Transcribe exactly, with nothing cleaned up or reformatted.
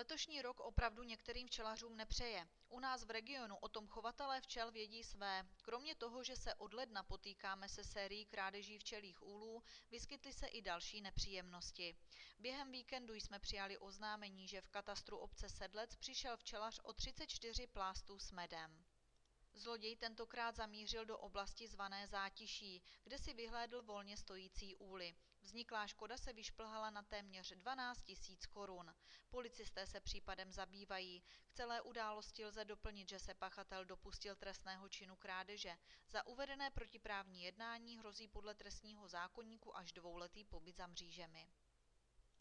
Letošní rok opravdu některým včelařům nepřeje. U nás v regionu o tom chovatelé včel vědí své. Kromě toho, že se od ledna potýkáme se sérií krádeží včelích úlů, vyskytly se i další nepříjemnosti. Během víkendu jsme přijali oznámení, že v katastru obce Sedlec přišel včelař o třicet čtyři plástů s medem. Zloděj tentokrát zamířil do oblasti zvané Zátiší, kde si vyhlédl volně stojící úly. Vzniklá škoda se vyšplhala na téměř dvanáct tisíc korun. Policisté se případem zabývají. K celé události lze doplnit, že se pachatel dopustil trestného činu krádeže. Za uvedené protiprávní jednání hrozí podle trestního zákoníku až dvouletý pobyt za mřížemi.